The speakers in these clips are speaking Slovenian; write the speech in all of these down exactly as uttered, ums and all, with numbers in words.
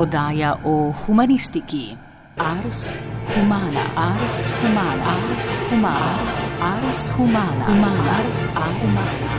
Oddaja o humanistiki. Ars humana, ars humana, ars humana, ars humana, humana, ars humana.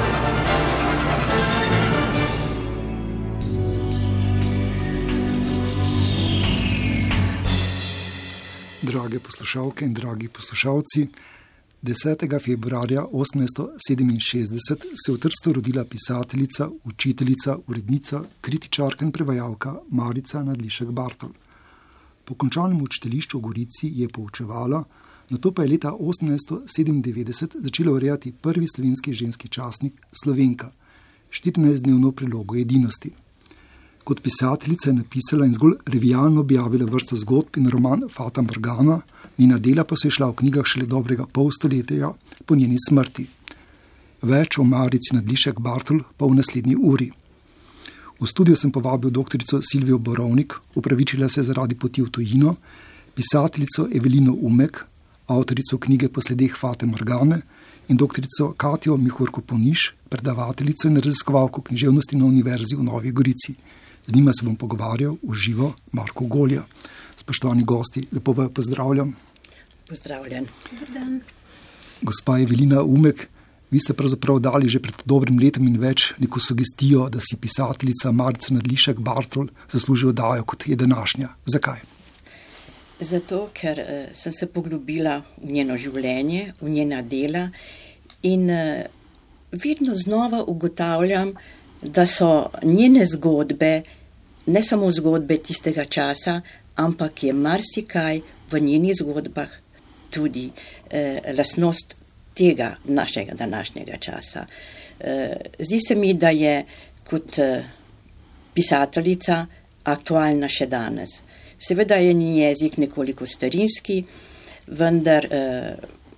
Drage poslušalke in dragi poslušalci, desetega februarja osemnajststo sedeminšestdeset se je v Trstu rodila pisateljica, učiteljica, urednica, kritičarka in prevajalka Marica Nadlišek Bartol. Po končanem učiteljišču v Gorici je poučevala, nato pa je leta osemnajststo sedemindevetdeset začela urejati prvi slovenski ženski časnik Slovenka, štirinajstdnevno prilogo Edinosti. Kot pisateljica je napisala in zgolj revijalno objavila vrsto zgodb in roman Fata Morgana, njena dela pa so išla v knjigah šele dobrega pol stoletja po njeni smrti. Več o Marici Nadlišek Bartol pa v naslednji uri. V studio sem povabil doktorico Silvijo Borovnik, upravičila se zaradi poti v tujino, pisateljico Evelino Umek, avtorico knjige Po sledeh Fate Morgane in doktorico Katjo Mihurko-Poniš, predavateljico in raziskovalko književnosti na Univerzi v Novi Gorici. Z njima se bom pogovarjal v živo Marko Golja. Spoštovani gosti, lepo vas pozdravljam. Pozdravljen. Dober dan. Gospa Evelina Umek, vi ste pravzaprav dali že pred dobrim letom in več neko sugestijo, da si pisateljica Marica Nadlišek Bartol zasluži oddajo kot je današnja. Zakaj? Zato, ker uh, sem se poglobila v njeno življenje, v njena dela in uh, vedno znova ugotavljam, da so njene zgodbe, ne samo zgodbe tistega časa, ampak je marsikaj v njenih zgodbah tudi eh, lastnost tega našega današnjega časa. Eh, zdi se mi, da je kot eh, pisateljica aktualna še danes. Seveda je njen jezik nekoliko starinski, vendar eh,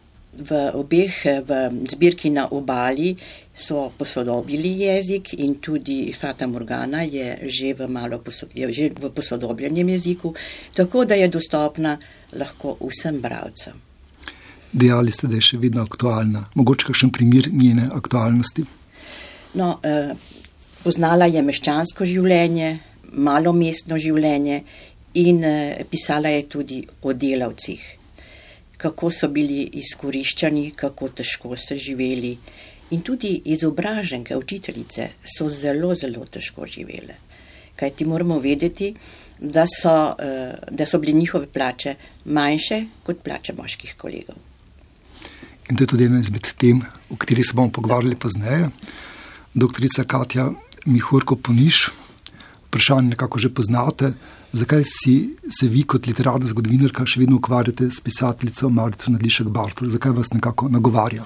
v obeh, v zbirki Na obali so posodobili jezik in tudi Fata Morgana je že v, malo je že v posodobljenem jeziku, tako da je dostopna lahko vsem bralcem. Dejali ste, da je še vedno aktualna. Mogoče kakšen primer njene aktualnosti? No, eh, poznala je meščansko življenje, malomestno življenje in eh, pisala je tudi o delavcih, kako so bili izkoriščani, kako težko so živeli. In tudi izobraženke, učiteljice so zelo, zelo težko živele. Kaj ti moramo vedeti, da so, da so bile njihove plače manjše kot plače moških kolegov. In to je tudi ena izmed tem, o kateri se bomo pogovarjali pozneje. Doktorica Katja Mihurko-Poniš, vprašanje nekako že poznate. Zakaj si se vi kot literarna zgodovinarka še vedno ukvarjate s pisateljico Marico Nadlišek Bartol? Zakaj vas nekako nagovarja?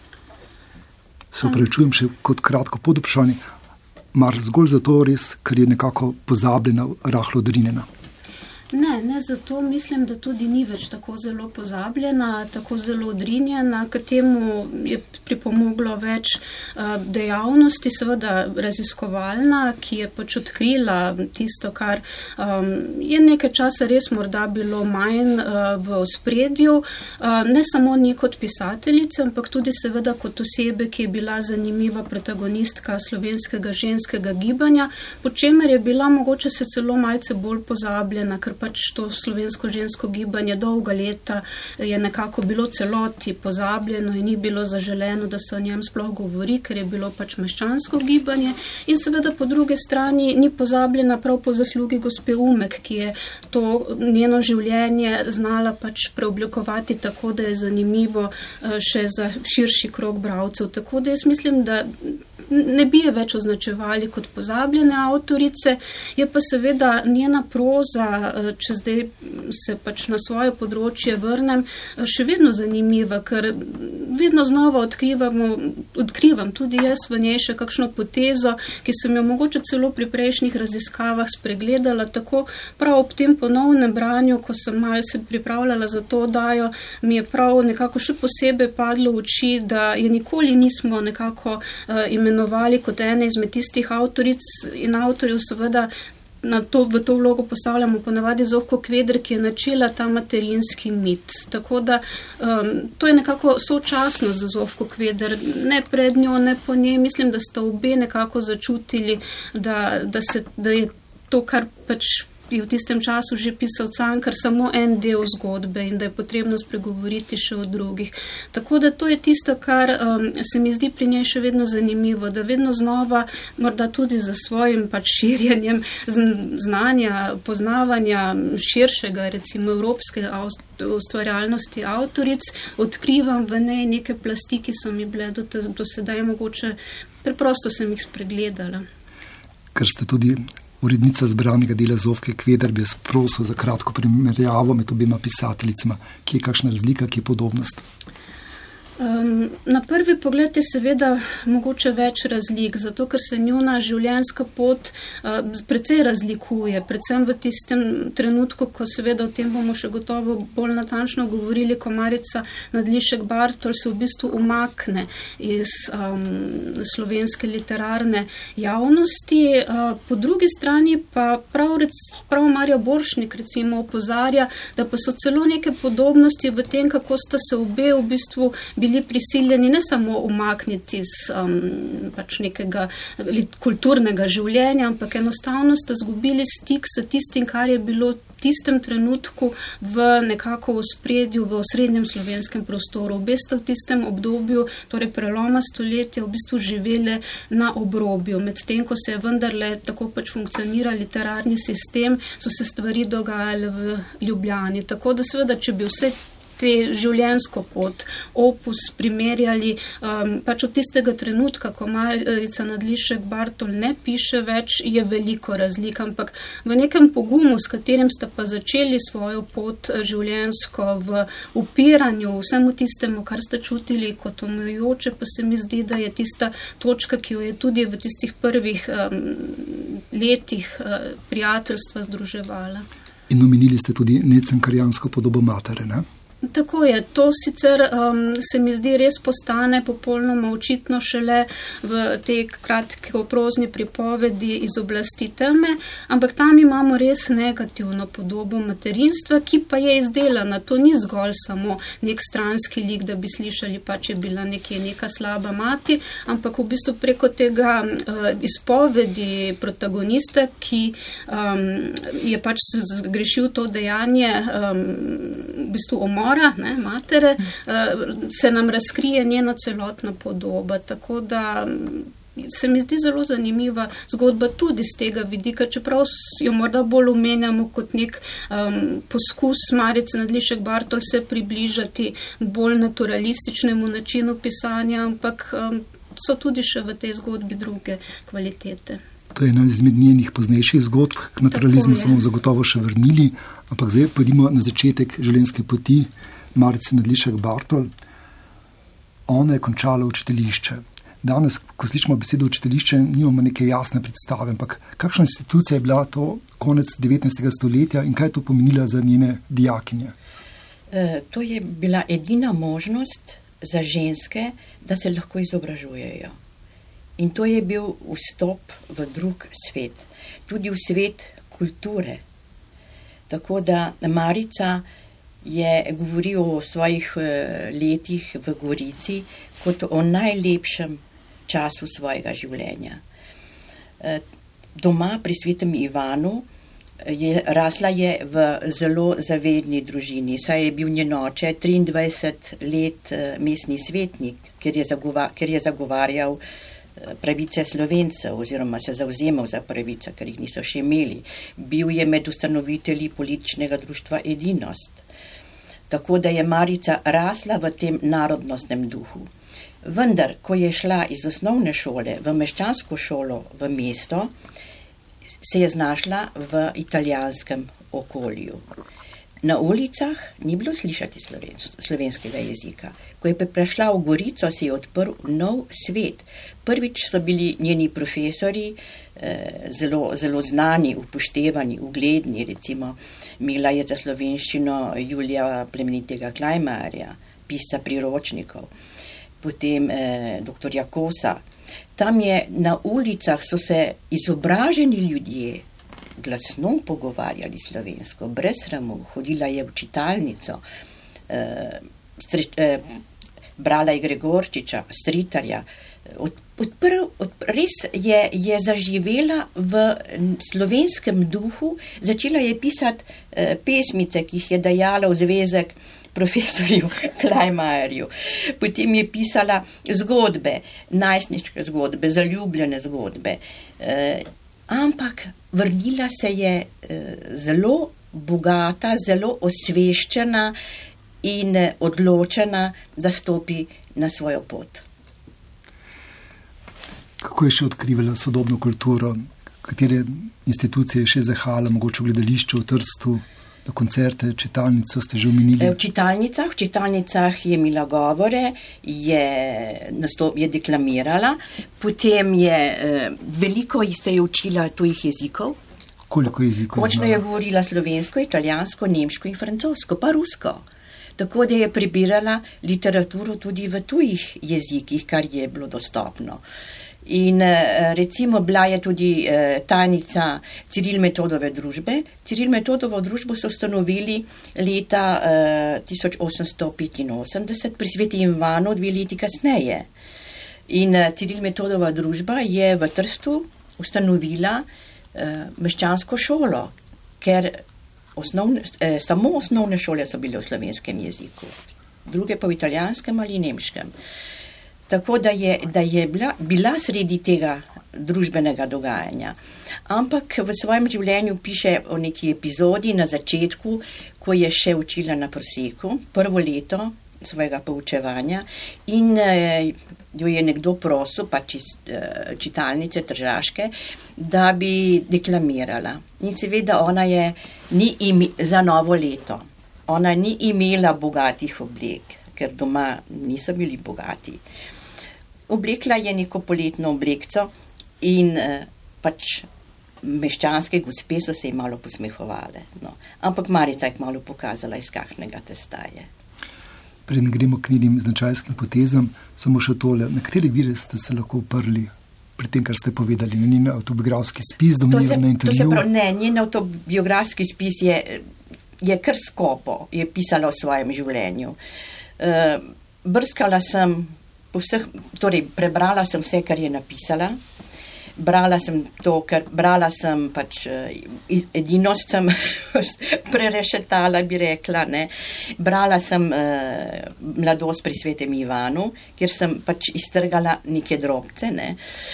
Se upravičujem še kot kratko podvprašanje, mar zgolj zato res, ker je nekako pozabljena, rahlo odrinjena? Ne, ne zato mislim, da tudi ni več tako zelo pozabljena, tako zelo odrinjena, k temu je pripomoglo več uh, dejavnosti, seveda raziskovalna, ki je pač odkrila tisto, kar um, je nekaj časa res morda bilo manj uh, v ospredju, uh, ne samo ni kot pisateljica, ampak tudi seveda kot osebe, ki je bila zanimiva protagonistka slovenskega ženskega gibanja, po čemer je bila mogoče se celo malce bolj pozabljena, ker pač to slovensko žensko gibanje dolga leta je nekako bilo celoti pozabljeno in ni bilo zaželeno, da se o njem sploh govori, ker je bilo pač meščansko gibanje in seveda po druge strani ni pozabljena prav po zaslugi gospe Umek, ki je to njeno življenje znala pač preoblikovati tako, da je zanimivo še za širši krog bralcev. Tako da jaz mislim, da ne bi je več označevali kot pozabljene avtorice, je pa seveda njena proza, če zdaj se pač na svoje področje vrnem, še vedno zanimiva, ker vedno znova odkrivamo, odkrivam tudi jaz v njej še kakšno potezo, ki sem jo mogoče celo pri prejšnjih raziskavah spregledala, tako prav ob tem ponovnem branju, ko sem malo se pripravljala za to oddajo, mi je prav nekako še posebej padlo v oči, da je nikoli nismo nekako uh, imenovali kot ene izmed tistih avtoric in avtorjev, seveda na to, v to vlogo postavljamo ponavadi Zofko Kvedr, ki je načela ta materinski mit. Tako da um, to je nekako sočasno za Zofko Kvedr, ne pred njo, ne po njej. Mislim, da sta obe nekako začutili, da, da, se, da je to, kar pač je v tistem času že pisal Cankar, samo en del zgodbe in da je potrebno spregovoriti še o drugih. Tako da to je tisto, kar um, se mi zdi pri njej še vedno zanimivo, da vedno znova, morda tudi za svojim pač širjenjem znanja, poznavanja širšega, recimo evropske ustvarjalnosti avtoric, odkrivam v njej neke plasti, ki so mi bile do, do sedaj mogoče, preprosto sem jih spregledala. Ker ste tudi urednica zbranega dela Zofke Kveder, bi jaz prosil za kratko primerjavo med obima pisateljicama, ki je kakšna razlika, ki je podobnost? Um, na prvi pogled je seveda mogoče več razlik, zato ker se njuna življenjska pot uh, precej razlikuje, predvsem v tistem trenutku, ko seveda o tem bomo še gotovo bolj natančno govorili, ko Marica Nadlišek Bartol se v bistvu umakne iz um, slovenske literarne javnosti. Uh, po drugi strani pa prav, rec, prav Marja Borštnik recimo opozarja, da pa so celo neke podobnosti v tem, kako sta se obe v bistvu bili bili prisiljeni ne samo umakniti iz um, pač nekega kulturnega življenja, ampak enostavno sta zgubili stik s tistim, kar je bilo v tistem trenutku v nekako ospredju, v osrednjem slovenskem prostoru. Obe sta v tistem obdobju, torej preloma stoletja, v bistvu živele na obrobju. Medtem, ko se je vendarle tako pač funkcionira literarni sistem, so se stvari dogajale v Ljubljani. Tako da seveda, če bi vse te življenjsko pot, opus primerjali, um, pač od tistega trenutka, ko Marica Nadlišek Bartol ne piše več, je veliko razlik, ampak v nekem pogumu, s katerim sta pa začeli svojo pot življenjsko v upiranju vsemu tistemu, kar sta čutili kot omejujoče, pa se mi zdi, da je tista točka, ki jo je tudi v tistih prvih um, letih uh, prijateljstva združevala. In omenili ste tudi necankarjansko podobo matere, ne? Tako je, to sicer um, se mi zdi res postane popolnoma očitno šele v tej kratki prozni pripovedi Iz oblasti teme, ampak tam imamo res negativno podobo materinstva, ki pa je izdelana. To ni zgolj samo nek stranski lik, da bi slišali, pač je bila nekje neka slaba mati, ampak v bistvu preko tega uh, izpovedi protagonista, ki um, je pač zgrešil to dejanje, um, v bistvu omor, Ne, matere, se nam razkrije njena celotna podoba, tako da se mi zdi zelo zanimiva zgodba tudi z tega vidika, čeprav jo morda bolj omenjamo kot nek um, poskus Marice Nadlišek Bartol se približati bolj naturalističnemu načinu pisanja, ampak um, so tudi še v tej zgodbi druge kvalitete. To je ena izmed njenih poznejših zgodb, k naturalizmu smo zagotovo še vrnili, ampak zdaj pojdimo na začetek življenjske poti Marice Nadlišek Bartol. Ona je končala učiteljišče. Danes, ko slišimo besedo učiteljišče, nimamo neke jasne predstave, ampak kakšna institucija je bila to konec devetnajstega stoletja in kaj je to pomenila za njene dijakinje? E, to je bila edina možnost za ženske, da se lahko izobražujejo. In to je bil vstop v drug svet, tudi v svet kulture. Tako da Marica je govoril o svojih letih v Gorici kot o najlepšem času svojega življenja. Doma pri svetem Ivanu je, rasla je v zelo zavedni družini, saj je bil njen oče triindvajset let mestni svetnik, ker je, zagova, ker je zagovarjal pravice Slovencev oziroma se zavzemal za pravice, ker jih niso še imeli. Bil je med ustanovitelji političnega društva Edinost. Tako da je Marica rasla v tem narodnostnem duhu. Vendar, ko je šla iz osnovne šole v meščansko šolo v mesto, se je znašla v italijanskem okolju. Na ulicah ni bilo slišati slovenskega jezika. Ko je prešla v Gorico, se je odprl nov svet. Prvič so bili njeni profesori eh, zelo, zelo znani, upoštevani, ugledni, recimo imela je za slovenščino Julija Plemenitega Klajmarja, pisca priročnikov, potem eh, doktorja Kosa. Tam je na ulicah so se izobraženi ljudje glasno pogovarjali slovensko, brez sramu, hodila je v čitalnico, eh, stre, eh, brala je Gregorčiča, Stritarja, od, odprl, odprl, res je, je zaživela v slovenskem duhu, začela je pisati eh, pesmice, ki jih je dajala v zvezek profesorju Klajmajerju. Potem je pisala zgodbe, najstniške zgodbe, zaljubljene zgodbe. Eh, ampak vrnila se je eh, zelo bogata, zelo osveščena in eh, odločena, da stopi na svojo pot. Kako je še odkrivala sodobno kulturo? Katere institucije je še zahala, mogoče v gledališču v Trstu, na koncerte, čitalnico ste že omenili? V čitalnicah, v čitalnicah je imela govore, je, nastop, je deklamirala, potem je veliko se je učila tujih jezikov. Koliko jezikov? Močno je govorila slovensko, italijansko, nemško in francosko, pa rusko. Tako da je prebirala literaturo tudi v tujih jezikih, kar je bilo dostopno. In recimo bila je tudi tajnica Ciril-Metodove družbe. Ciril-Metodovo družbo so ustanovili leta tisoč osemsto petinosemdeset, pri Svetem Ivanu dve leti kasneje. In Ciril-Metodova družba je v Trstu ustanovila meščansko šolo, ker osnovne, samo osnovne šole so bile v slovenskem jeziku, druge pa v italijanskem ali nemškem. Tako da je, da je bila, bila sredi tega družbenega dogajanja. Ampak v svojem življenju piše o neki epizodi na začetku, ko je še učila na Proseku, prvo leto svojega poučevanja in eh, jo je nekdo prosil, pač iz eh, čitalnice Tržaške, da bi deklamirala. In seveda ona je ni imi, za novo leto. Ona ni imela bogatih oblek, ker doma niso bili bogati. Oblekla je neko poletno oblekco in eh, pač meščanske gospe so se ji malo posmehovale. No. Ampak Marica je malo pokazala, iz kakšnega testa je. Preden gremo k njenim značajskim potezam, samo še tole, na katere vire ste se lahko oprli pri tem, kar ste povedali, na njen autobiografski spis, domnevam na intervju? Prav, ne, njen autobiografski spis je, je kar skopo, je pisala o svojem življenju. Uh, brskala sem po vseh, torej prebrala sem vse, kar je napisala, brala sem to, ker brala sem pač edinost sem prerešetala, bi rekla, ne. Brala sem uh, Mladost pri Svetem Ivanu, kjer sem pač iztrgala neke drobce, ne,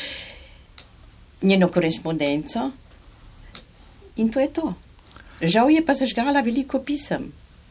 njeno korespondenco in to je to. Žal je pa zažgala veliko pisem.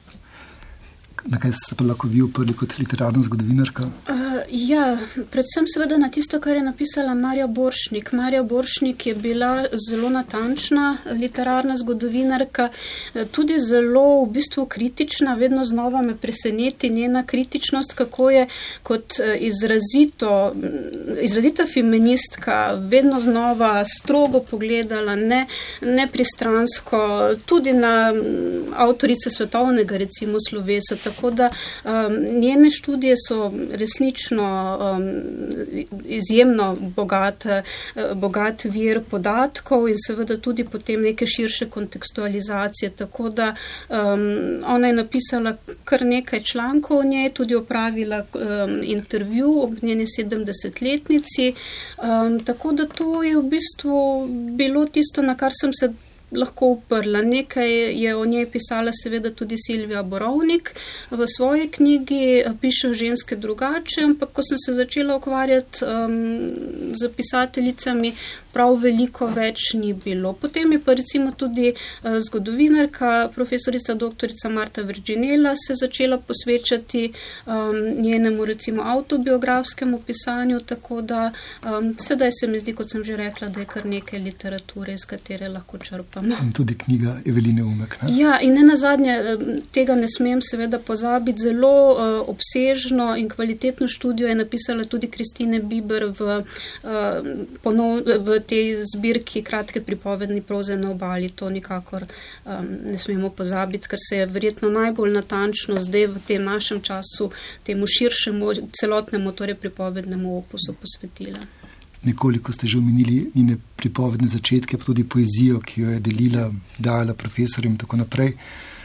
Na kaj ste se pa lahko vi uprli kot literarna zgodovinarka? Uh, ja, predvsem seveda na tisto, kar je napisala Marja Borštnik. Marja Borštnik je bila zelo natančna literarna zgodovinarka, tudi zelo v bistvu kritična, vedno znova me preseneti njena kritičnost, kako je kot izrazito, izrazita feministka vedno znova strogo pogledala, ne, nepristransko, tudi na avtorice svetovnega recimo slovesa, tako da um, njene študije so resnično um, izjemno bogat, bogat vir podatkov in seveda tudi potem neke širše kontekstualizacije, tako da um, ona je napisala kar nekaj člankov o njej, tudi opravila um, intervju ob njeni sedemdesetletnici, um, tako da to je v bistvu bilo tisto, na kar sem se lahko uprla. Nekaj je o njej pisala seveda tudi Silvija Borovnik v svoji knjigi Pišejo ženske drugače, ampak ko sem se začela ukvarjati um, z pisateljicami, prav veliko več ni bilo. Potem je pa recimo tudi uh, zgodovinarka, profesorica doktorica Marta Virginela se začela posvečati um, njenemu recimo autobiografskemu pisanju, tako da um, sedaj se mi zdi, kot sem že rekla, da je kar nekaj literature, iz katere lahko črpamo. In tudi knjiga Eveline Umek, ne? Ja, in ne nazadnje, tega ne smem seveda pozabiti, zelo uh, obsežno in kvalitetno študijo je napisala tudi Kristine Biber v, uh, ponov, v tej zbirki kratke pripovedni proze na obali. To nikakor um, ne smemo pozabiti, ker se je verjetno najbolj natančno zdaj v tem našem času temu širšemu, celotnemu, torej pripovednemu opusu posvetila. Nekoliko ste že omenili njene pripovedne začetke, pa tudi poezijo, ki jo je delila, dajala profesorjem in tako naprej.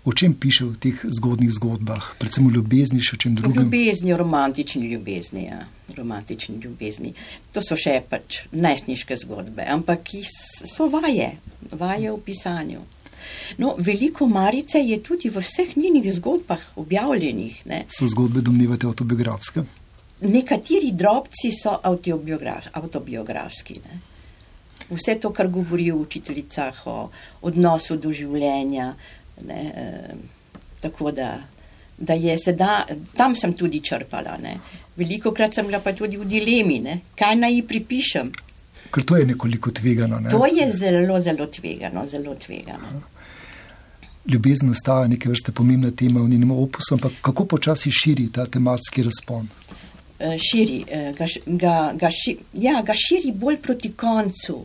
O čem piše v teh zgodnih zgodbah? Predvsem o ljubezni, še o čem drugem? O ljubezni, o romantični ljubezni, ja. Romantični ljubezni. To so še pač najstniške zgodbe, ampak so vaje, vaje v pisanju. No, veliko Marice je tudi v vseh njenih zgodbah objavljenih. Ne. So zgodbe, domnevate, autobiografske? Nekateri drobci so avtobiografski. Ne. Vse to, kar govori o učiteljicah, o odnosu do življenja, ne, eh, tako da, da je seda, tam sem tudi črpala. Ne. Veliko krat sem bila pa tudi v dilemi, ne, kaj naj ji pripišem. Ker to je nekoliko tvegano. Ne? To je zelo, zelo tvegano, zelo tvegano. Ljubezen ostaja neke vrste pomembna tema v njenem opusu, ampak kako počasi širi ta tematski razpon? Uh, širi, uh, ga, ga, ga, ši, ja, ga širi bolj proti koncu.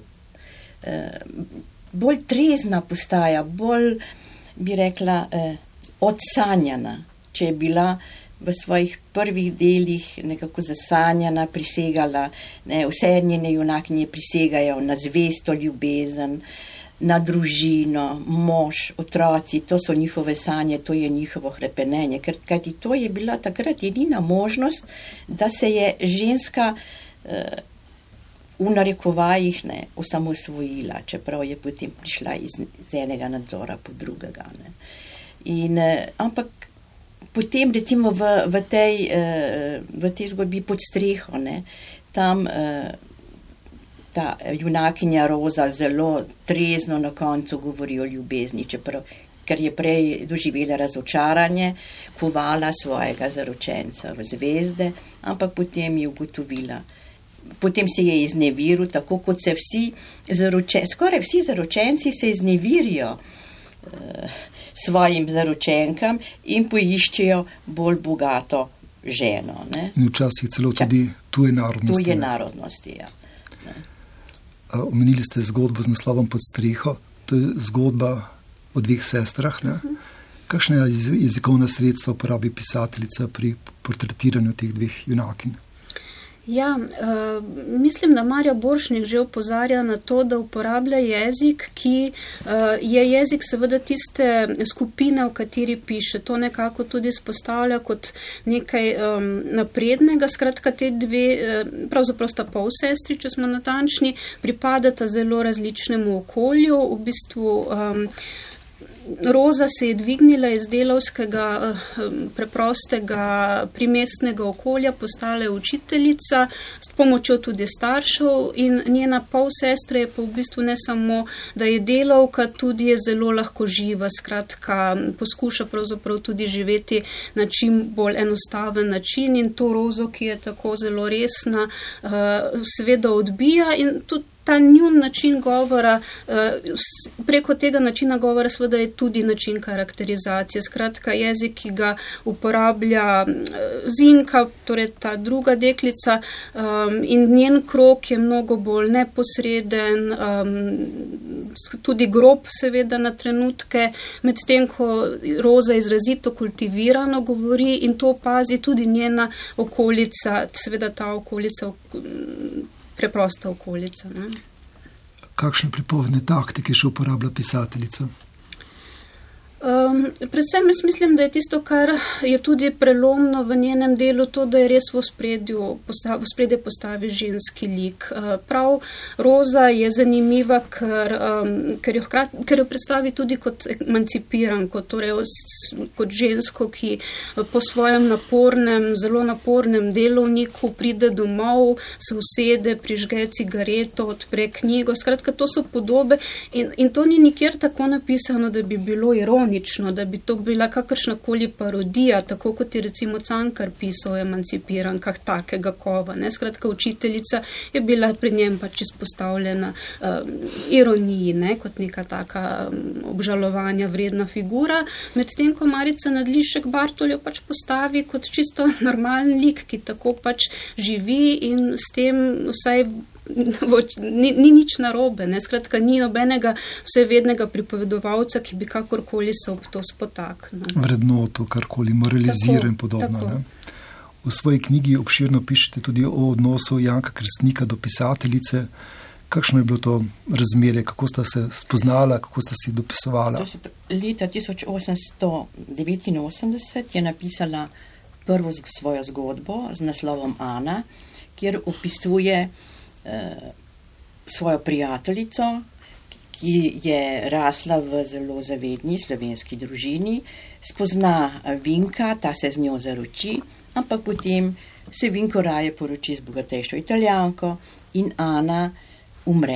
Uh, bolj trezna postaja, bolj, bi rekla, uh, odsanjana. Če je bila v svojih prvih delih nekako zasanjana, prisegala, ne, vse njene junakinje prisegajo na zvesto ljubezen, na družino, mož, otroci, to so njihove sanje, to je njihovo hrepenenje, ker kajti to je bila takrat edina možnost, da se je ženska uh, v narekovajih ne, osamosvojila, čeprav je potem prišla iz, iz enega nadzora po drugega. Ne. In, uh, ampak potem recimo v, v, tej, uh, v tej zgodbi Pod streho, ne, tam uh, ta junakinja Roza zelo trezno na koncu govori o ljubezni, čeprav, ker je prej doživela razočaranje, kovala svojega zaročenca v zvezde, ampak potem je ugotovila. Potem se je izneviril, tako kot se vsi zaročenci, skoraj vsi zaročenci se iznevirijo uh, svojim zaročenkam in poiščejo bolj bogato ženo. Ne? In včasih celo tudi tuje narodnosti. Tuje narodnosti, ja. Omenili ste zgodbo z naslovom Pod streho, to je zgodba o dveh sestrah. Ne? Kakšna jezikovna sredstva uporabi pisateljica pri portretiranju teh dveh junakinj? Ja, uh, mislim, da Marja Borštnik že opozarja na to, da uporablja jezik, ki uh, je jezik seveda tiste skupine, v kateri piše. To nekako tudi spostavlja kot nekaj um, naprednega. Skratka, te dve, uh, pravzaprav sta pol sestri, če smo natančni, pripadata zelo različnemu okolju. V bistvu um, Roza se je dvignila iz delavskega, preprostega, primestnega okolja, postala je učiteljica, s pomočjo tudi staršev in njena polsestra je pa v bistvu ne samo, da je delavka, tudi je zelo lahko živa, skratka, poskuša pravzaprav tudi živeti na čim bolj enostaven način in to Rozo, ki je tako zelo resna, seveda odbija in tudi ta njun način govora, preko tega načina govora seveda je tudi način karakterizacije. Skratka, jezik, ki ga uporablja Zinka, torej ta druga deklica, in njen krog je mnogo bolj neposreden, tudi grob seveda na trenutke, medtem ko Roza izrazito kultivirano govori in to opazi tudi njena okolica, seveda ta okolica preprosta okolica. Ne? Kakšne pripovedne taktike še uporablja pisateljica? Um, predvsem jaz mislim, da je tisto, kar je tudi prelomno v njenem delu, to, da je res v ospredju, postav, v spredje postavi ženski lik. Uh, prav Roza je zanimiva, ker, um, ker, jo hkrat, ker jo predstavi tudi kot emancipiran, kot, torej, kot žensko, ki po svojem napornem, zelo napornem delovniku pride domov, se usede, prižge cigareto, odpre knjigo. Skratka, to so podobe in, in to ni nikjer tako napisano, da bi bilo ironično, da bi to bila kakršnakoli parodija, tako kot je recimo Cankar pisal o emancipirankah takega kova. Ne? Skratka, učiteljica je bila pred njem pač izpostavljena um, ironiji, ne? Kot neka taka um, obžalovanja vredna figura, medtem ko Marica Nadlišek Bartoljo pač postavi kot čisto normalen lik, ki tako pač živi in s tem vsaj Ni, ni nič narobe, ne? Skratka, ni nobenega vsevednega pripovedovalca, ki bi kakorkoli se ob to spotaknil. Vrednoto, karkoli moralizira in podobno. Ne? V svoji knjigi obširno pišete tudi o odnosu Janka Krstnika do pisateljice. Kakšno je bilo to razmerje, kako sta se spoznala, kako sta si dopisovala? Leta tisoč osemsto devetinosemdeset je napisala prvo svojo zgodbo z naslovom Ana, kjer opisuje eh, svojo prijateljico, ki je rasla v zelo zavedni slovenski družini, spozna Vinka, ta se z njo zaroči, ampak potem se Vinko raje poroči z bogatejšo Italijanko in Ana umre.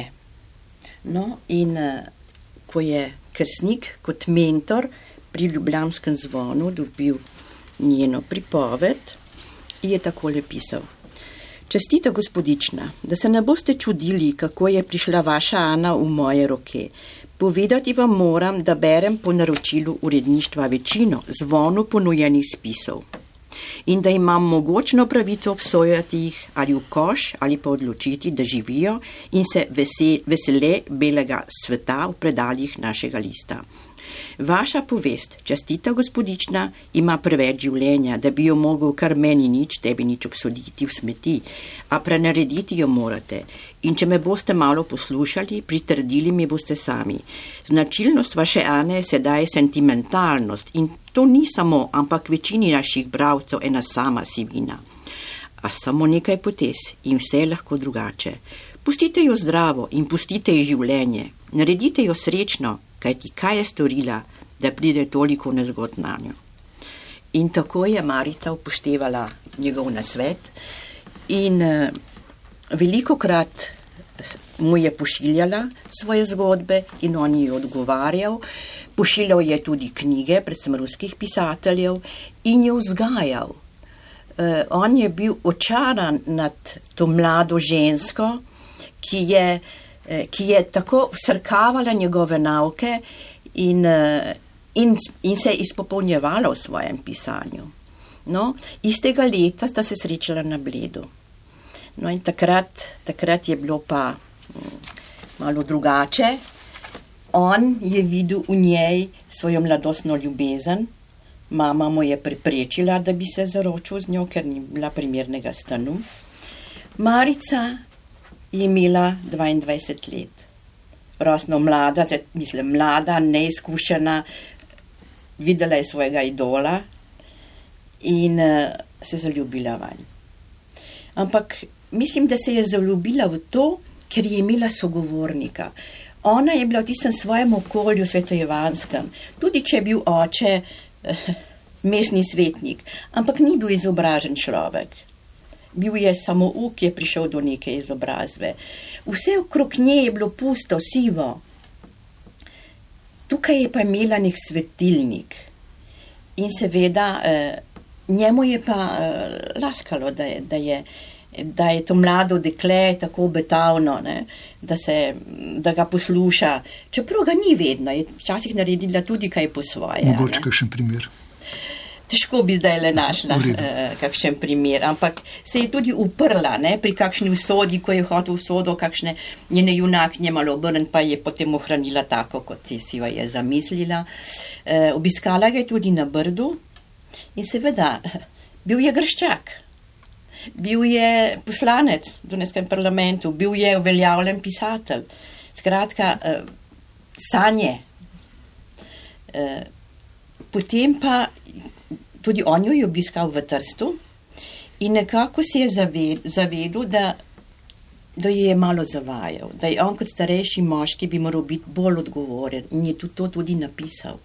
No, in ko je krstnik kot mentor pri ljubljanskem zvonu dobil njeno pripoved, je takole pisal. Čestita gospodična, da se ne boste čudili, kako je prišla vaša Ana v moje roke. Povedati vam moram, da berem po naročilu uredništva večino zvonu ponujenih spisov in da imam mogočno pravico obsojati jih ali v koš ali pa odločiti, da živijo in se vesel, vesele belega sveta v predaljih našega lista. Vaša povest, čestita gospodična, ima preveč življenja, da bi jo mogel kar meni nič, tebi nič obsoditi v smeti, a prenarediti jo morate. In če me boste malo poslušali, pritrdili mi boste sami. Značilnost vaše Ane je sedaj sentimentalnost in to ni samo, ampak večini naših bralcev ena sama sivina. A samo nekaj potez in vse je lahko drugače. Pustite jo zdravo in pustite ji življenje. Naredite jo srečno, kajti kaj je storila, da pride toliko nezgod nanjo. In tako je Marica upoštevala njegov nasvet in uh, velikokrat mu je pošiljala svoje zgodbe in on ji je odgovarjal. Pošiljal je tudi knjige, predvsem ruskih pisateljev, in jo vzgajal. Uh, on je bil očaran nad to mlado žensko, ki je ki je tako vsrkavala njegove nauke in, in, in se izpopolnjevala v svojem pisanju. No, iz tega leta sta se srečala na Bledu. No, in takrat, takrat je bilo pa malo drugače. On je videl v njej svojo mladostno ljubezen. Mama mu je preprečila, da bi se zaročil z njo, ker ni bila primernega stanu. Marica je imela dvaindvajset let. Rosno mlada, mislim, mlada, neizkušena, videla je svojega idola in uh, se zaljubila vanj. Ampak mislim, da se je zaljubila v to, ker je imela sogovornika. Ona je bila v tistem svojem okolju svetojevanskem, tudi če je bil oče uh, mestni svetnik, ampak ni bil izobražen človek. Bil je samouk, ki je prišel do neke izobrazbe. Vse okrog nje je bilo pusto, sivo. Tukaj je pa imela nek svetilnik. In seveda, eh, njemu je pa eh, laskalo, da je, da, je, da je to mlado dekle tako obetavno, ne, da, se, da ga posluša. Čeprav ga ni vedno, je včasih naredila tudi kaj po svoje. Mogoče kakšen primer. Težko bi zdaj le našla uh, kakšen primer, ampak se je tudi uprla, ne, pri kakšni usodi, ko je hotel usodo, kakšne njene junaknje malo obrniti, pa je potem ohranila tako, kot si jo je zamislila. Uh, obiskala ga je tudi na Brdu in seveda bil je grščak, bil je poslanec v Dunajskem parlamentu, bil je uveljavljen pisatelj. Skratka, uh, sanje. Uh, potem pa tudi on jo je obiskal v Trstu in nekako se je zavedel, da, da je malo zavajal, da je on kot starejši moški bi moral biti bolj odgovoren in je tudi to tudi napisal.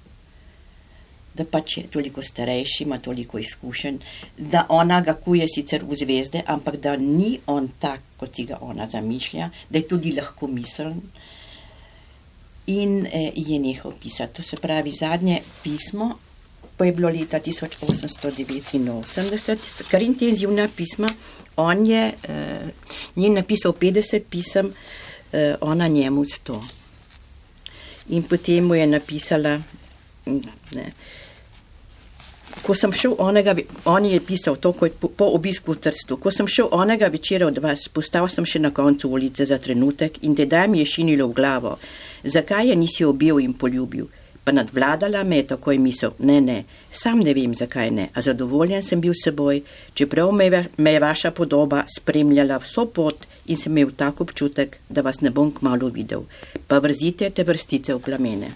Da pač je toliko starejši, ima toliko izkušenj, da ona ga kuje sicer v zvezde, ampak da ni on tak, kot si ga ona zamišlja, da je tudi lahko miseln in eh, je nehal pisati. To se pravi, zadnje pismo pa je bilo leta tisoč osemsto devetinosemdeset, kar intenzivna pisma. On je eh, njen napisal petdeset pisem, eh, ona njemu sto. In potem mu je napisala, ne, ko sem šel onega, on je pisal to, ko je po, po obisku v Trstu, ko sem šel onega večera od vas, postal sem še na koncu ulice za trenutek in tedaj mi je šinilo v glavo, zakaj je nisi objel in poljubil. Pa nadvladala me je takoj misel, ne, ne, sam ne vem, zakaj ne, a zadovoljen sem bil s seboj, čeprav me, me je vaša podoba spremljala vso pot in sem imel tak občutek, da vas ne bom kmalu videl. Pa vrzite te vrstice v plamene.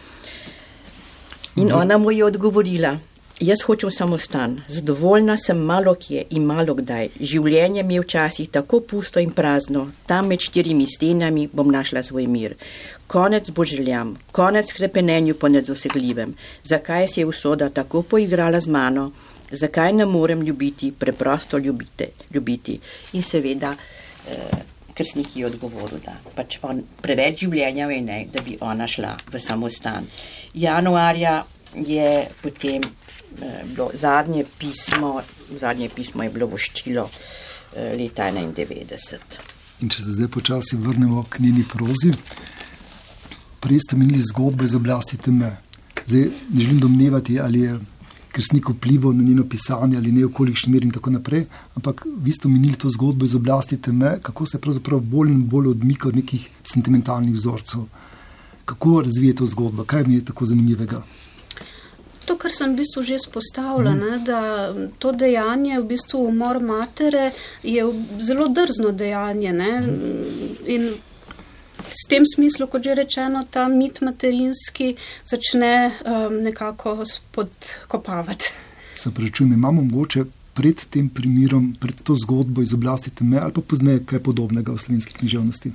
In ona mu je odgovorila, jaz hočem samostan, zadovoljna sem malo kje in malo kdaj. Življenje mi je včasih tako pusto in prazno, tam med štirimi stenami bom našla svoj mir. Konec bo željam, konec hrepenenju po nedosegljivem. Zakaj se je usoda tako poigrala z mano, zakaj ne morem ljubiti, preprosto ljubite, ljubiti. In seveda, eh, krstnik je odgovoril, da pač on preveč življenja je ne, da bi ona šla v samostan. Januarja je potem bilo zadnje pismo, zadnje pismo je bilo voščilo leta enaindevetdeset. In če se zdaj počasi vrnemo k njeni prozi, prej ste menili zgodbo iz oblasti teme. Zdaj ne želim domnevati, ali je krstnik vplival na njeno pisanje ali ne v kolikšni meri in tako naprej, ampak vi ste menili to zgodbo iz oblasti teme, kako se pravzaprav bolj in bolj odmika od nekih sentimentalnih vzorcev. Kako razvije to zgodbo? Kaj mi je tako zanimivega? To, kar sem v bistvu že spostavila, ne, da to dejanje, v bistvu umor matere, je zelo drzno dejanje. Ne, in s tem smislu, kot že rečeno, ta mit materinski začne um, nekako spodkopavati. Se prečujem, imamo mogoče pred tem primerom, pred to zgodbo iz oblasti teme ali pa pozneje kaj podobnega v slovenski književnosti?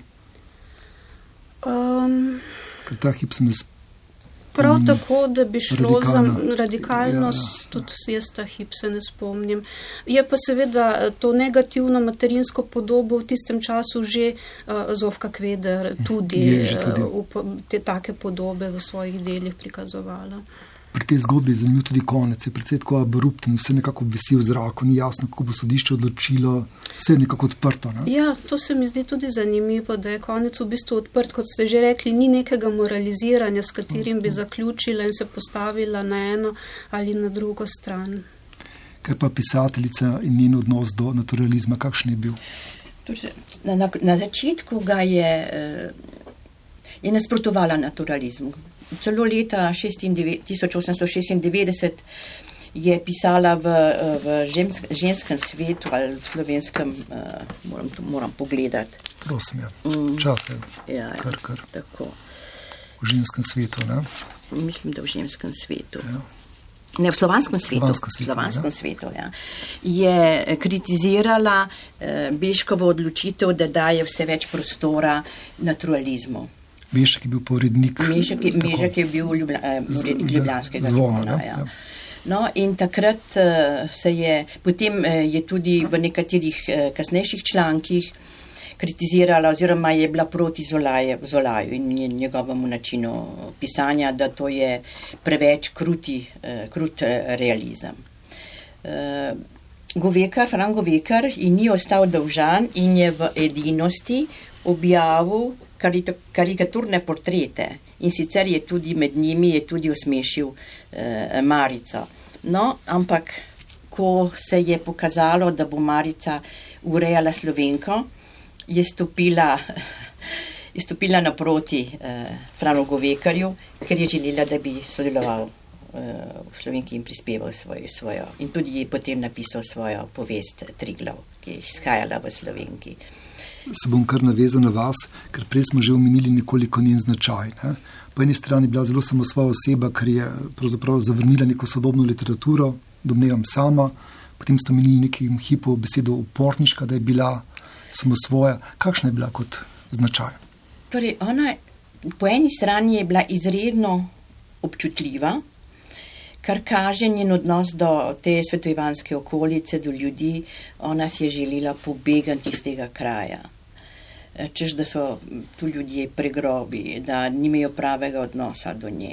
Um, Ker ta hip se ne spomnim. Prav tako, da bi šlo Radikalna. za radikalnost, ja, ja, tudi ja. Jaz ta hip se ne spomnim. Je pa seveda to negativno materinsko podobo v tistem času že uh, Zofka Kveder tudi, že tudi. Uh, te take podobe v svojih delih prikazovala. Pri tej zgodbi je zanimiv tudi konec, je precej tako abrupten, vse nekako visi v zraku, ni jasno, kako bo sodišče odločilo, vse je nekako odprto. Ne? Ja, to se mi zdi tudi zanimivo, da je konec v bistvu odprt, kot ste že rekli, ni nekega moraliziranja, s katerim bi zaključila in se postavila na eno ali na drugo stran. Kaj pa pisateljica in njen odnos do naturalizma, kakšen je bil? Na, na, na začetku ga je, je nasprotovala naturalizmu. Celo leta tisoč osemsto šestindevetdeset je pisala v, v žensk, ženskem svetu ali v slovenskem, uh, moram, moram pogledati. Prosim, ja. Mm. Čas je. Ja, kar, kar. Tako. V ženskem svetu, ne? Mislim, da v ženskem svetu. Ja. Ne, v slovanskem svetu. Slovanskem svetu, slovanskem ja. svetu ja. Je kritizirala uh, Beškovo odločitev, da daje vse več prostora naturalizmu. Mešek je bil porednik. Mešek je, Mešek je bil ljubla, eh, porednik ljubljanskega zvona. zvona, Ja, ja. ja. No, in takrat uh, se je, potem uh, je tudi v nekaterih uh, kasnejših člankih kritizirala oziroma je bila proti Zolaje, Zolaju in njegovemu načinu pisanja, da to je preveč kruti, uh, krut uh, realizem. Uh, Govekar, Fran Govekar in ni ostal dolžan in je v edinosti objavil karikaturne portrete in sicer je tudi med njimi je tudi osmešil eh, Marico. No, ampak ko se je pokazalo, da bo Marica urejala Slovenko, je stopila, je stopila naproti eh, Franu Govekarju, ker je želela, da bi sodeloval eh, v Slovenki in prispeval svoj, svojo. In tudi je potem napisal svojo povest Triglav, ki je izhajala v Slovenki. Se bom kar navezal na vas, ker prej smo že omenili nekoliko njen značaj. Ne? Po eni strani je bila zelo samosvoja oseba, ker je pravzaprav zavrnila neko sodobno literaturo, domnevam sama, potem ste omenili nekim hipu besedo uporniška, da je bila samosvoja. Kakšna je bila kot značaj? Torej, ona po eni strani je bila izredno občutljiva, kar kaže njen odnos do te svetojevanske okolice, do ljudi. Ona si je želela pobegati iz tega kraja. Češ, da so tu ljudje pregrobi, da nimajo pravega odnosa do nje.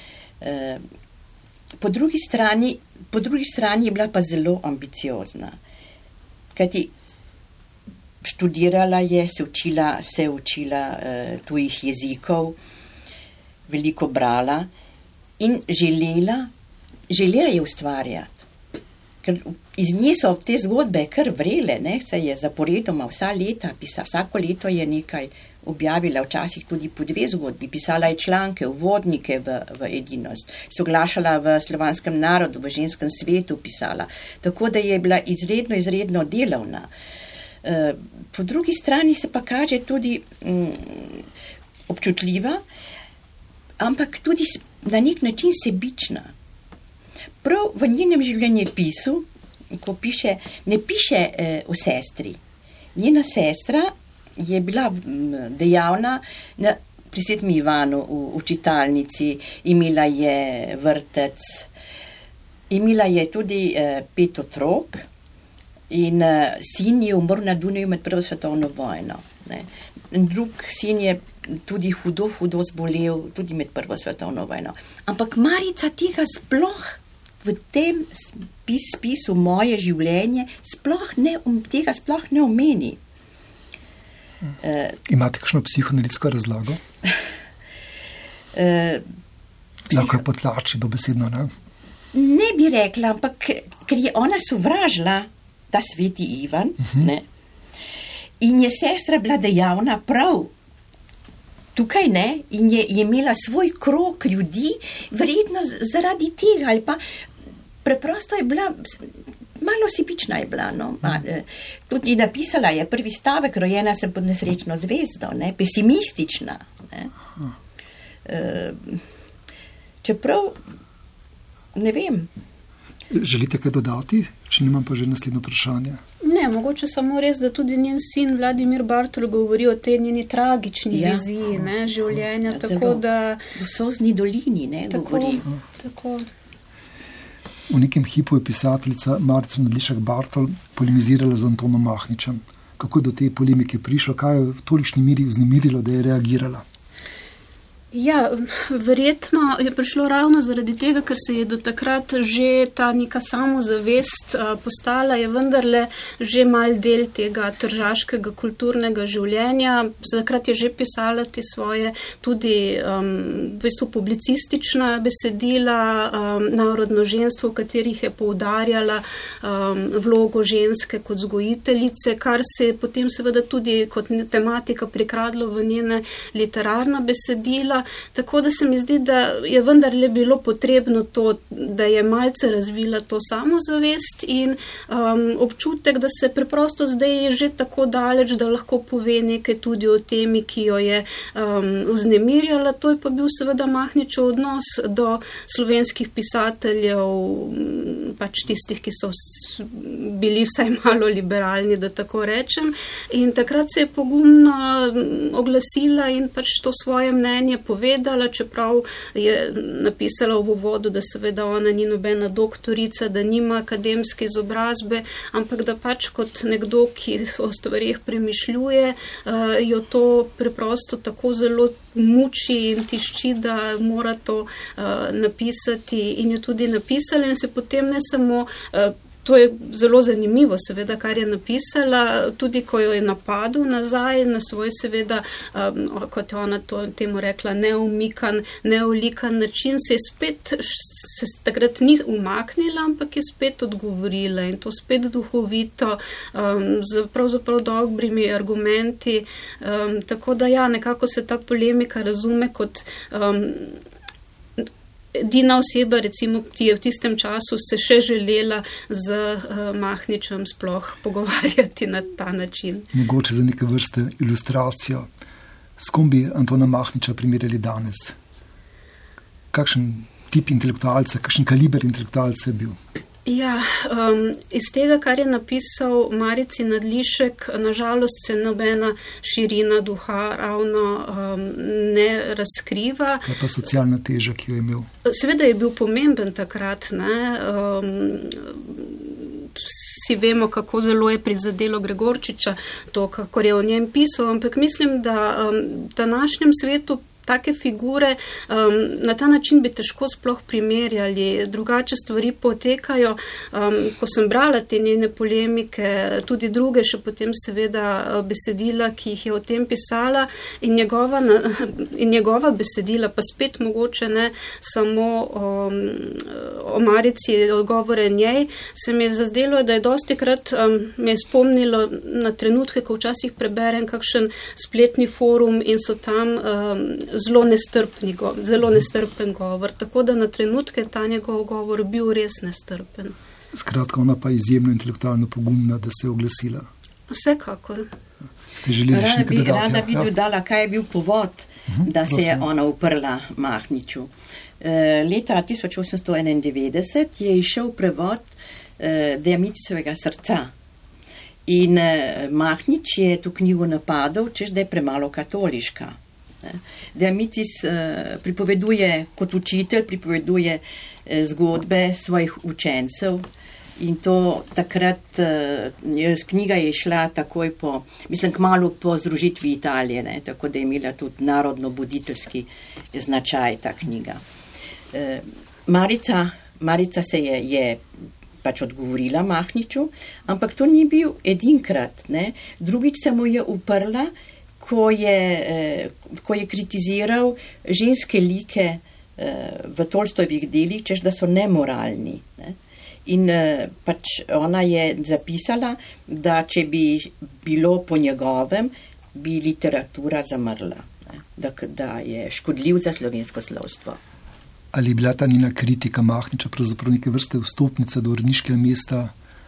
Po drugi strani, po drugi strani je bila pa zelo ambiciozna. Kajti študirala je, se učila, se učila tujih jezikov, veliko brala in želela Želela je ustvarjati, ker iz nje so te zgodbe kar vrele, ne, se je zaporedoma vsa leta, pisa, vsako leto je nekaj objavila včasih tudi po dve zgodbi, pisala je članke, uvodnike v, v edinost, soglašala v slovanskem narodu, v ženskem svetu pisala, tako da je bila izredno, izredno delavna. Po drugi strani se pa kaže tudi mm, občutljiva, ampak tudi na nek način sebična. Prav v njenem življenjepisu, ko piše, ne piše eh, o sestri. Njena sestra je bila dejavna na, pri Svetem Ivanu v, v čitalnici, imela je vrtec, imela je tudi eh, pet otrok in eh, sin je umrl na Dunaju med prvo svetovno vojno. Ne. Drug sin je tudi hudo, hudo zbolel, tudi med prvo svetovno vojno. Ampak Marica tega sploh v tem spis, spisu Moje življenje sploh ne, tega sploh ne omeni. Uh, Imate kakšno psihoanalitsko razlago? uh, Lahko je potlači dobesedno, ne? Ne bi rekla, ampak ker je ona sovražila ta Sveti Ivan, uh-huh. ne? In je sestra bila dejavna prav tukaj, ne, in je, je imela svoj krog ljudi, verjetno zaradi tega, ali pa preprosto je bila, malo sebična je bila, no, ma, tudi napisala je prvi stavek, rojena sem pod nesrečno zvezdo, ne, pesimistična, ne. E, čeprav, ne vem. Želite kaj dodati? Če nimam pa že naslednjo vprašanje. Ne, mogoče samo res, da tudi njen sin Vladimir Bartol govori o tej njeni tragični ja. viziji, ne, življenja, ja, tako da... V solzni dolini, ne, tako, govori. Tako. V nekem hipu je pisateljica Marica Nadlišek Bartol polemizirala z Antonom Mahničem. Kako je do te polemike prišlo? Kaj je v tolikšni meri vznemirilo, da je reagirala? Ja, verjetno je prišlo ravno zaradi tega, ker se je do takrat že ta neka samozavest postala, je vendarle že mal del tega tržaškega kulturnega življenja. Takrat je že pisala te svoje tudi um, v bistvu publicistična besedila, um, narodno ženstvo, v katerih je poudarjala um, vlogo ženske kot vzgojiteljice, kar se je potem seveda tudi kot tematika prikradlo v njene literarna besedila. Tako da se mi zdi, da je vendarle bilo potrebno to, da je malce razvila to samozavest in um, občutek, da se preprosto zdaj je že tako daleč, da lahko pove nekaj tudi o temi, ki jo je um, vznemirjala. To je pa bil seveda Mahničev odnos do slovenskih pisateljev, pač tistih, ki so bili vsaj malo liberalni, da tako rečem. In takrat se je pogumno oglasila in pač to svoje mnenje povedala, čeprav je napisala v uvodu, da seveda ona ni nobena doktorica, da nima akademske izobrazbe, ampak da pač kot nekdo, ki o stvarih premišljuje, jo to preprosto tako zelo muči in tišči, da mora to napisati in je tudi napisala in se potem ne samo To je zelo zanimivo, seveda, kar je napisala, tudi ko jo je napadel nazaj na svoj, seveda, um, kot je ona to, temu rekla, neumikan, neolikan način, se je spet, se takrat ni umaknila, ampak je spet odgovorila in to spet duhovito, um, z pravzaprav dobrimi argumenti, um, tako da ja, nekako se ta polemika razume kot um, edina oseba, recimo, ki je v tistem času se še želela z uh, Mahničem sploh pogovarjati na ta način. Mogoče za neke vrste ilustracijo. S kom bi Antona Mahniča primerjali danes? Kakšen tip intelektualca, kakšen kaliber intelektualca je bil? Ja, um, iz tega, kar je napisal Marici Nadlišek, nažalost se nobena širina duha ravno um, ne razkriva. Kaj pa socialna teža, ki jo je imel? Seveda je bil pomemben takrat, ne, um, vsi vemo, kako zelo je prizadelo Gregorčiča, to, kako je o njem pisal, ampak mislim, da um, v današnjem svetu take figure, um, na ta način bi težko sploh primerjali, drugače stvari potekajo. Um, ko sem brala te njene polemike, tudi druge, še potem seveda besedila, ki jih je o tem pisala in njegova, in njegova besedila, pa spet mogoče ne samo um, o Marici, odgovore njej, se mi je zazdelo, da je dosti krat um, me je spomnilo na trenutke, ko včasih preberem kakšen spletni forum in so tam um, zelo nestrpni, go, zelo nestrpen govor. Tako da na trenutke ta njegov govor bil res nestrpen. Skratka, ona pa izjemno intelektualno pogumna, da se je oglasila. Vsekakor. Ste želeli še nekaj dodati? Rada bi dodala, kaj je bil povod, uh-huh, da se je ona uprla Mahniču. E, leta tisoč osemsto enaindevetdeset je išel prevod e, Dejamiticovega srca. In e, Mahnič je to knjigo napadal, češ da je premalo katoliška. Dejamicis e, pripoveduje kot učitelj, pripoveduje e, zgodbe svojih učencev. In to takrat, uh, knjiga je šla takoj po, mislim, kmalu po združitvi Italije, ne, tako da je imela tudi narodno-buditeljski značaj ta knjiga. Uh, Marica, Marica se je, je pač odgovorila Mahniču, ampak to ni bil edinkrat, ne. Drugič se mu je uprla, ko je, uh, ko je kritiziral ženske like uh, v Tolstojevih delih, češ da so nemoralni, ne. In pač ona je zapisala, da če bi bilo po njegovem, bi literatura zamrla, da, da je škodljiv za slovensko slovstvo. Ali je bila ta njena kritika Mahniča pravzaprav neke vrste vstopnica do uredniškega mesta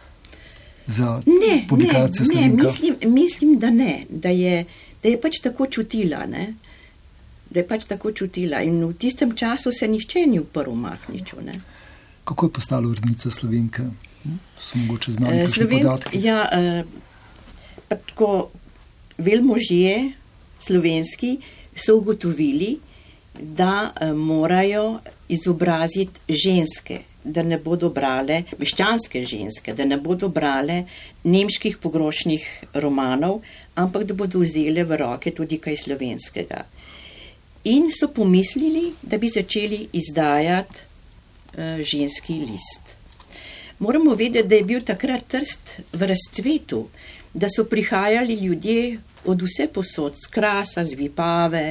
za ne, publikacijo Slovenka? Ne, ne, mislim, mislim, da ne, da je, da je pač tako čutila, ne? Da je pač tako čutila in v tistem času se nihče ni uprl Mahniču, ne. Kako je postala urednica Slovenke? So mogoče znali kakšni Sloven, podatki? Ja, eh, tako velmožje slovenski so ugotovili, da eh, morajo izobraziti ženske, da ne bodo brale, meščanske ženske, da ne bodo brale nemških pogrošnih romanov, ampak da bodo vzele v roke tudi kaj slovenskega. In so pomislili, da bi začeli izdajati ženski list. Moramo vedeti, da je bil takrat Trst v razcvetu, da so prihajali ljudje od vse posod, z Krasa, z Vipave,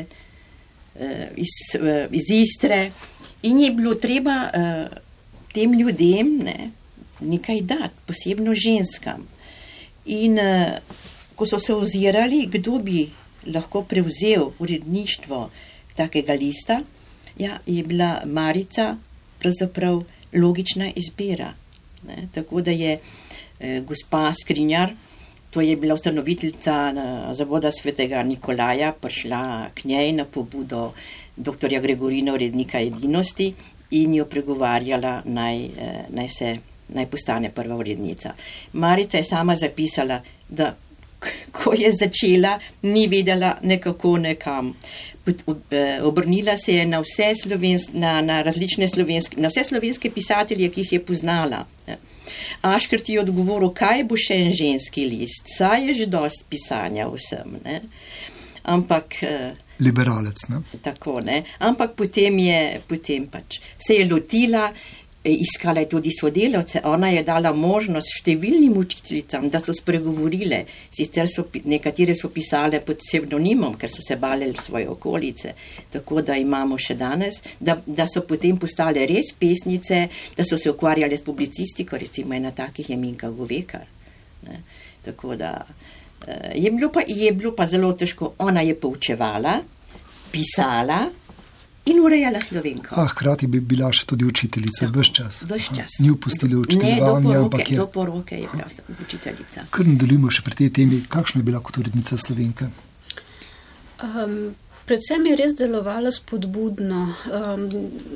iz, iz Istre in je bilo treba tem ljudem ne, nekaj dati, posebno ženskam. In ko so se ozirali, kdo bi lahko prevzel uredništvo takega lista, ja, je bila Marica pravzaprav logična izbira. Ne? Tako da je eh, gospa Skrinjar, to je bila ustanoviteljica Zavoda svetega Nikolaja, prišla k njej na pobudo doktorja Gregorina, urednika Edinosti, in jo pregovarjala, naj, eh, naj, se, naj postane prva urednica. Marica je sama zapisala, da ko je začela, ni vedela nekako nekam. Obrnila se je na vse, slovensk, na, na različne slovenske, na vse slovenske pisatelje, ki jih je poznala. Aškert je odgovoril, kaj bo še en ženski list, saj je že dost pisanja vsem. Ne? Ampak... Liberalec, ne? Tako, ne? Ampak potem je, potem pač se je lotila, iskala je tudi sodelavce, ona je dala možnost številnim učiteljicam, da so spregovorile, sicer so, nekatere so pisale pod psevdonimom, ker so se bale svoje okolice, tako da imamo še danes, da, da so potem postale res pesnice, da so se ukvarjale s publicistiko, recimo ena takih je Minka Govekar. Ne? Tako da je bilo, pa, je bilo pa zelo težko, ona je poučevala, pisala, in urejala Slovenko. Ah, hkrati bi bila še tudi učiteljica, ves čas. Ves čas. Ni upustila učiteljevanja, ampak je... do poroke je bila učiteljica. Kar nadaljujemo še pri tej temi, kakšna je bila kot urednica Slovenke? Um, predvsem je res delovala spodbudno. Um,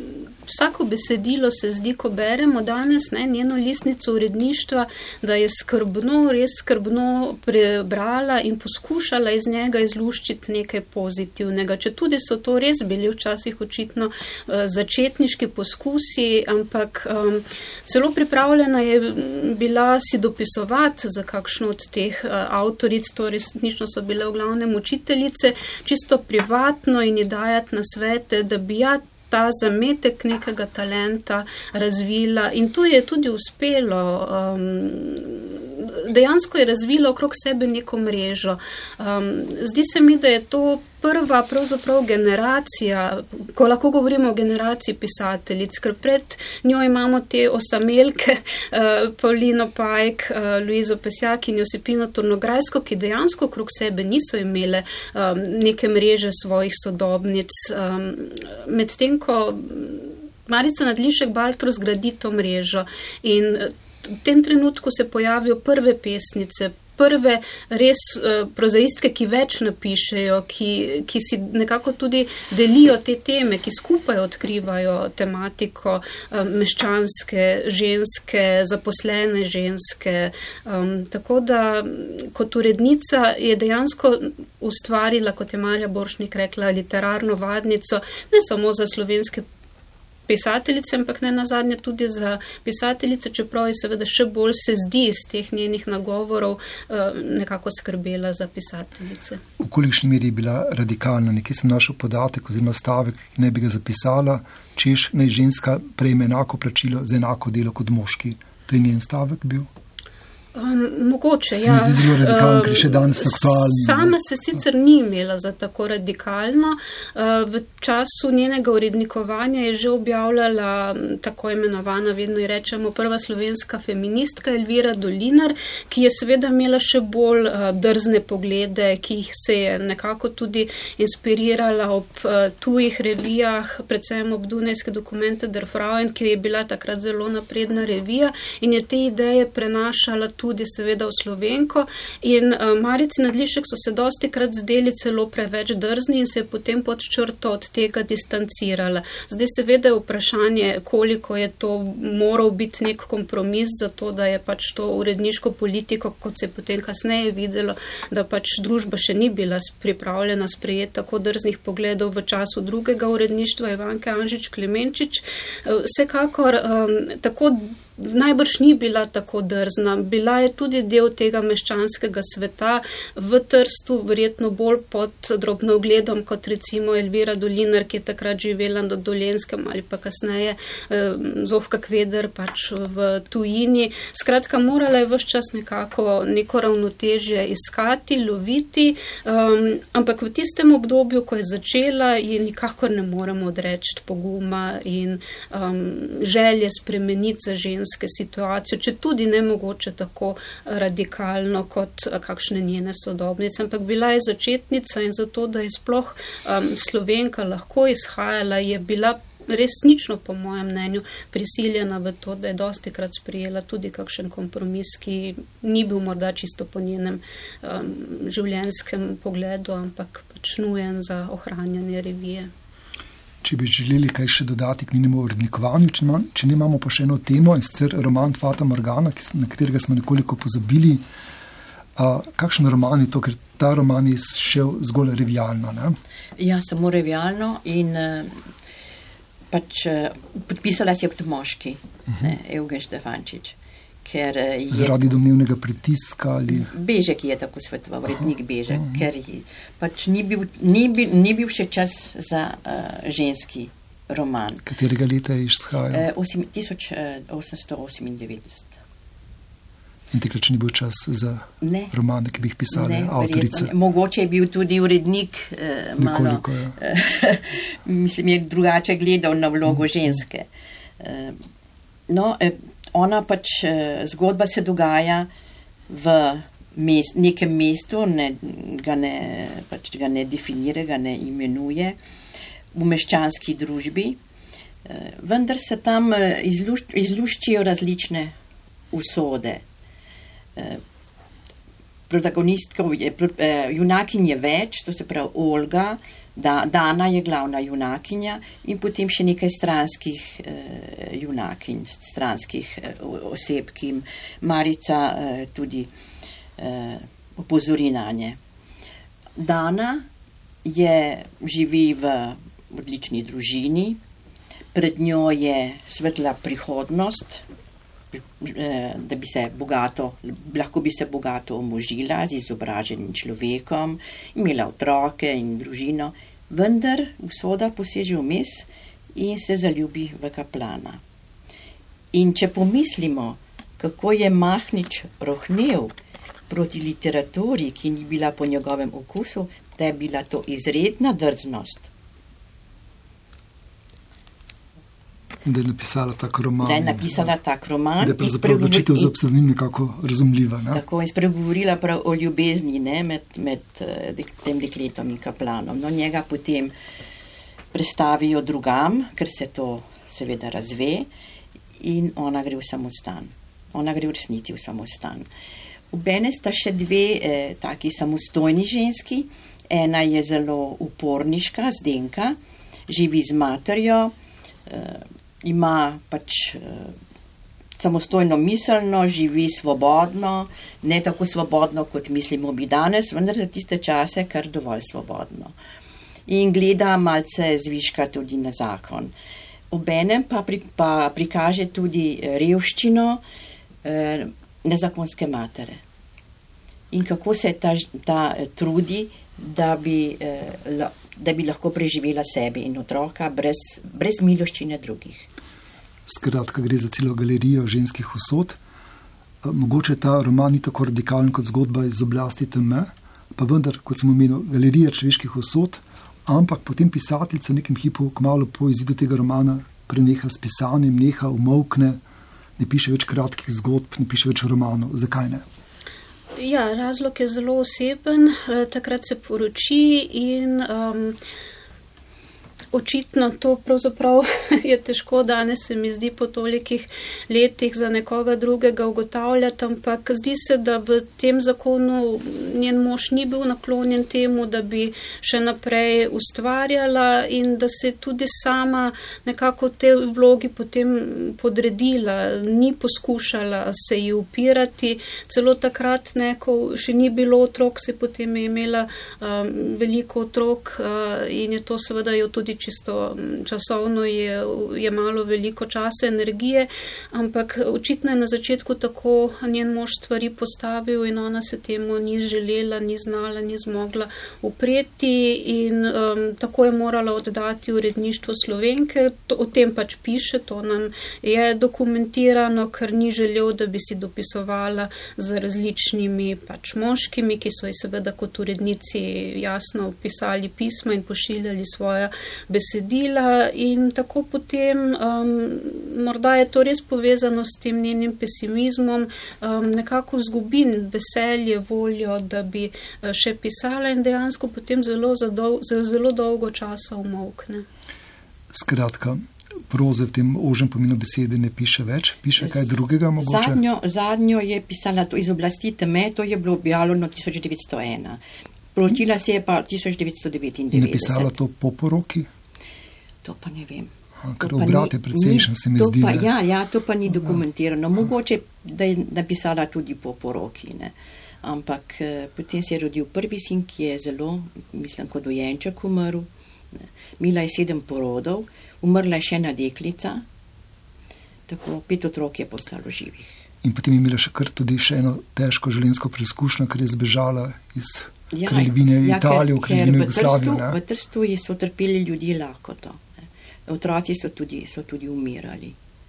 vsako besedilo se zdi, ko beremo danes, ne, njeno listnico uredništva, da je skrbno, res skrbno prebrala in poskušala iz njega izluščiti nekaj pozitivnega. Če tudi so to res bili včasih očitno uh, začetniški poskusi, ampak um, celo pripravljena je bila si dopisovati za kakšno od teh uh, avtoric, to resnično so bile v glavnem učiteljice, čisto privatno in ji dajati nasvete, da bi ja ta zametek nekega talenta razvila in to je tudi uspelo. Um, dejansko je razvila okrog sebe neko mrežo. Um, zdi se mi, da je to prva pravzaprav generacija, ko lahko govorimo o generaciji pisateljic, ker pred njo imamo te osamelke, uh, Paulino Pajk, uh, Luizo Pesjak in Josipino Tornograjsko, ki dejansko okrog sebe niso imele um, neke mreže svojih sodobnic. Um, medtem, ko Marica Nadlišek Baltro zgradi to mrežo in v tem trenutku se pojavijo prve pesnice, prve res uh, prozaistke, ki več napišejo, ki, ki si nekako tudi delijo te teme, ki skupaj odkrivajo tematiko um, meščanske, ženske, zaposlene ženske. Um, tako da kot urednica je dejansko ustvarila, kot je Marja Borštnik rekla, literarno vadnico, ne samo za slovenske pisateljice, ampak ne nazadnje tudi za pisateljice, čeprav je seveda še bolj se zdi iz teh njenih nagovorov nekako skrbela za pisateljice. V kolikšni meri je bila radikalna? Nekje sem našel podatek oziroma stavek, ki ne bi ga zapisala, češ naj ženska prejme enako plačilo za enako delo kot moški. To je njen stavek bil? Um, mogoče, se ja. Se mi zdi zelo radikalno, ker je še danes aktualni. Sama se sicer ni imela za tako radikalno. Uh, v času njenega urednikovanja je že objavljala tako imenovana, vedno ji rečemo, prva slovenska feministka Elvira Dolinar, ki je seveda imela še bolj uh, drzne poglede, ki jih se je nekako tudi inspirirala ob uh, tujih revijah, predvsem ob Dunajske dokumente der Frauen, ki je bila takrat zelo napredna revija in je te ideje prenašala tudi seveda v Slovenko in uh, Marici Nadlišek so se dosti krat zdeli celo preveč drzni in se je potem pod črto od tega distancirala. Zdaj seveda je vprašanje, koliko je to moral biti nek kompromis za to, da je pač to uredniško politiko, kot se je potem kasneje videlo, da pač družba še ni bila pripravljena sprejeti tako drznih pogledov v času drugega uredništva Ivanke Anžič Klemenčič. Uh, vsekakor um, tako najbrž ni bila tako drzna. Bila je tudi del tega meščanskega sveta v Trstu, verjetno bolj pod drobnogledom kot recimo Elvira Dolinar, ki je takrat živela na Dolenjskem ali pa kasneje eh, Zofka Kveder pač v tujini. Skratka, morala je ves čas nekako neko ravnotežje iskati, loviti, um, ampak v tistem obdobju, ko je začela, je nikakor ne moremo odreči poguma in um, želje spremeniti za ženske situacijo, če tudi ne mogoče tako radikalno kot kakšne njene sodobnice, ampak bila je začetnica in zato, da je sploh um, Slovenka lahko izhajala, je bila resnično, po mojem mnenju, prisiljena v to, da je dosti krat sprijela tudi kakšen kompromis, ki ni bil morda čisto po njenem um, življenjskem pogledu, ampak pač nujen za ohranjanje revije. Če bi želeli kaj še dodati k njenemu urednikovanju, če, če ne imamo pa še eno temo, in sicer roman Fata Morgana, na katerega smo nekoliko pozabili. A, kakšen roman je to, ker ta roman je šel zgolj revijalno? Ne? Ja, samo revijalno in pač podpisala si je kot moški, uh-huh. ne, Evgen Štefančič. Ker je, zaradi domnevnega pritiska ali... Bežek je tako svetoval, urednik Bežek, uh-huh. ker je, pač ni bil, ni, bil, ni bil še čas za uh, ženski roman. Katerega leta je izhajal? Uh, tisoč osemsto osemindevetdeset. In takrat ni bil čas za ne. romane, ki bi jih pisali ne, avtorice? Verjetno, mogoče je bil tudi urednik uh, malo, Nekoliko, ja. mislim, je drugače gledal na vlogo uh-huh. ženske. Uh, no, uh, Ona pač, zgodba se dogaja v mest, nekem mestu, ne, ga, ne, pač ga ne definira, ga ne imenuje, v meščanski družbi, vendar se tam izlušč, izluščijo različne usode. protagonistkov, je, junakinj je več, to se pravi Olga, da, Dana je glavna junakinja in potem še nekaj stranskih eh, junakinj, stranskih eh, oseb, ki jim Marica eh, tudi eh, opozori na nje. Dana je, živi v odlični družini, pred njo je svetla prihodnost, da bi se bogato, lahko bi se bogato omožila z izobraženim človekom, imela otroke in družino, vendar usoda poseže vmes in se zaljubi v kaplana. In če pomislimo, kako je Mahnič rohnel proti literaturi, ki ni bila po njegovem okusu, da je bila to izredna drznost. Da je napisala tak roman. Da je napisala tak roman. Da je pravzaprav odločitev za psevdonim nekako razumljiva. Ne? Tako, in spregovorila prav o ljubezni, ne, med, med uh, tem dekletom in kaplanom. No, njega potem prestavijo drugam, ker se to seveda razve in ona gre v samostan. Ona gre v resnici v samostan. Obene sta še dve eh, taki samostojni ženski. Ena je zelo uporniška, Zdenka, živi z materjo, eh, ima pač uh, samostojno miselno, živi svobodno, ne tako svobodno, kot mislimo bi danes, vendar za tiste čase kar dovolj svobodno. In gleda malce zviška tudi na zakon. Obenem pa, pri, pa prikaže tudi revščino eh, nezakonske matere. In kako se ta, ta trudi, da bi, eh, la, da bi lahko preživela sebe in otroka brez, brez miloščine drugih. Skratka, gre za celo galerijo ženskih usod. Mogoče ta roman ni tako radikalen kot zgodba iz oblasti teme, pa vendar, kot sem omenil, galerija človeških usod, ampak potem pisateljica v nekem hipu kmalu po izidu tega romana preneha s pisanjem, neha, umolkne, ne piše več kratkih zgodb, ne piše več romanov. Zakaj ne? Ja, razlog je zelo oseben. Takrat se poroči in um, očitno to pravzaprav je težko danes, se mi zdi, po tolikih letih za nekoga drugega ugotavljati, ampak zdi se, da v tem zakonu njen mož ni bil naklonjen temu, da bi še naprej ustvarjala in da se tudi sama nekako v tej vlogi potem podredila, ni poskušala se ji upirati, celo takrat neko še ni bilo otrok, se potem je imela um, veliko otrok uh, in je to seveda jo tudi čisto časovno je, je malo veliko časa, energije, ampak očitno je na začetku tako njen mož stvari postavil in ona se temu ni želela, ni znala, ni zmogla upreti in um, tako je morala oddati uredništvo Slovenke. To, o tem pač piše, to nam je dokumentirano, ker ni želel, da bi si dopisovala z različnimi pač moškimi, ki so ji seveda kot urednici jasno pisali pisma in pošiljali svoja besedila in tako potem um, morda je to res povezano s tem njenim pesimizmom, um, nekako zgubi veselje, voljo, da bi še pisala in dejansko potem zelo, za dol- za zelo dolgo časa umolkne. Skratka, proze v tem ožjem pomenu besede ne piše več, piše kaj drugega mogoče? Zadnjo, zadnjo je pisala to iz oblasti teme, to je bilo objavljeno tisoč devetsto ena. Poročila se je pa tisoč devetsto devetindevetdeset. In je pisala to po poroki? To pa ne vem. A, ker obrat je precejšen, se mi zdi. Pa, ja, ja, to pa ni dokumentirano. Mogoče, da je napisala tudi po poroki, ne. Ampak eh, potem se je rodil prvi sin, ki je zelo, mislim, kot dojenček umrl. Imela je sedem porodov, umrla je še ena deklica, tako pet otrok je postalo živih. In potem je imela še kar tudi še eno težko življenjsko preizkušnjo, ker je zbežala iz ja, kraljevine ja, Italije, v kraljevine Jugoslavijo. V Trstu so trpeli ljudje lakoto. Otroci so tudi, so tudi umirali.